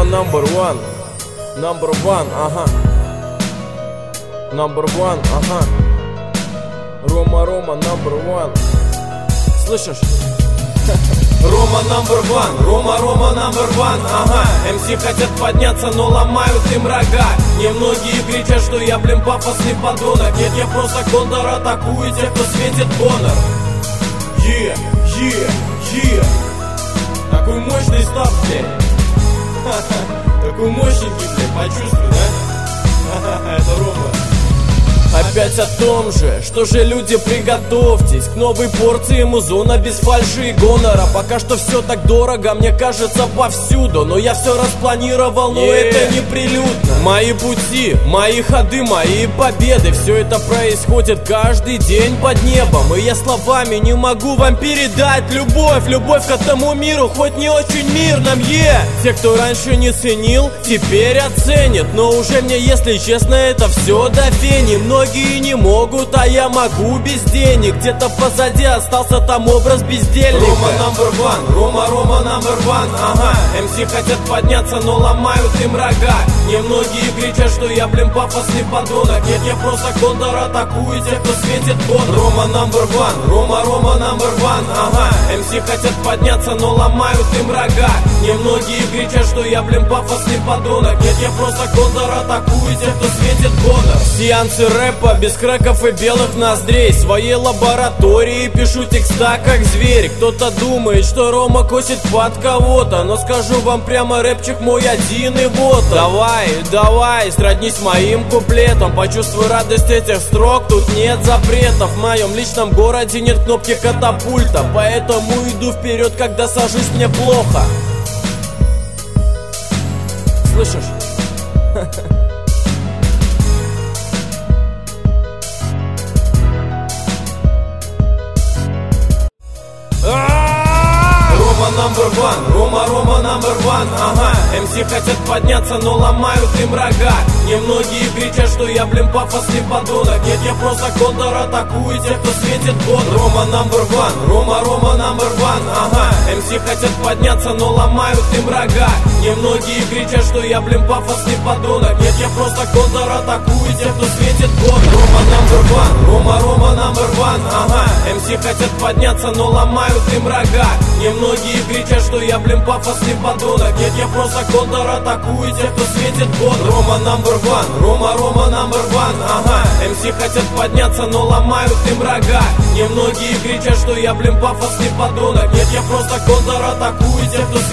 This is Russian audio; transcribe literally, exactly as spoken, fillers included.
number one, number one, ага. Number one, ага. Рома, Рома, number one. Слышишь? Рома number one, Рома, Рома number one, ага. эм си хотят подняться, но ломают им рога. Немногие кричат, что я, блин, пафосный подонок. Нет, я просто кондор, атакую тех, кто светит гонор. Е, е, е. Такой мощный старт, блядь. Такой мощненький, блядь, почувствуй, да? Это Рома. Опять о том же, что же, люди, приготовьтесь к новой порции музона без фальши и гонора. Пока что все так дорого, мне кажется, повсюду, но я все распланировал, но yeah. это неприлюдно. Мои пути, мои ходы, мои победы, все это происходит каждый день под небом. И я словами не могу вам передать любовь, любовь к этому миру, хоть не очень мирном, е yeah. Те, кто раньше не ценил, теперь оценит, но уже мне, если честно, это все до фени. Многие не могут, а я могу без денег. Где-то позади остался там образ бездельника. Рома number one, Рома, Рома number one, ага. эм си хотят подняться, но ломают им рога. Немногие кричат, что я, блин, пафосный подонок. Нет, я просто кондор, атакую тех, кто светит гонор. Рома number one, Рома, Рома number one, ага. эм си хотят подняться, но ломают им рога. Немногие кричат, что я, блин, пафосный подонок. Нет, я просто кондор, атакую тех, кто светит гонор. Сеансы рэпа без крэков и белых ноздрей. В своей лаборатории пишу текста как зверь. Кто-то думает, что Рома косит под кого-то, но скажу вам прямо, рэпчик мой один и вот он. Давай, давай, сроднись моим куплетом. Почувствуй радость этих строк, тут нет запретов. В моем личном городе нет кнопки катапульта, поэтому иду вперед, когда сажусь, мне плохо. Слышишь? Number one, Рома, Рома number one, ага. эм си хотят подняться, но ломают им рога. Немногие кричат, что я, блин, пафосный подонок. Нет, я просто кондор, атакую тех, кто светит гонор. Рома number one, Рома, Рома number one, ага. эм си хотят подняться, но ломают им рога. Немногие кричат, что я, блин, пафосный подонок. Нет, я просто кондор, атакую тех, кто светит гонор. Рома number one, Рома, Рома number one, ага. эм си хотят подняться, но ломают им рога. Немногие кричат, что я, блин, пафосный подонок. Нет, я просто кондор, атакую тех, кто светит гонор. Рома number one, Рома, Рома number one, ага. эм си хотят подняться, но ломают им рога. Немногие кричат, что я, блин, пафосный подонок. Нет, я просто кондор, атакую тех, кто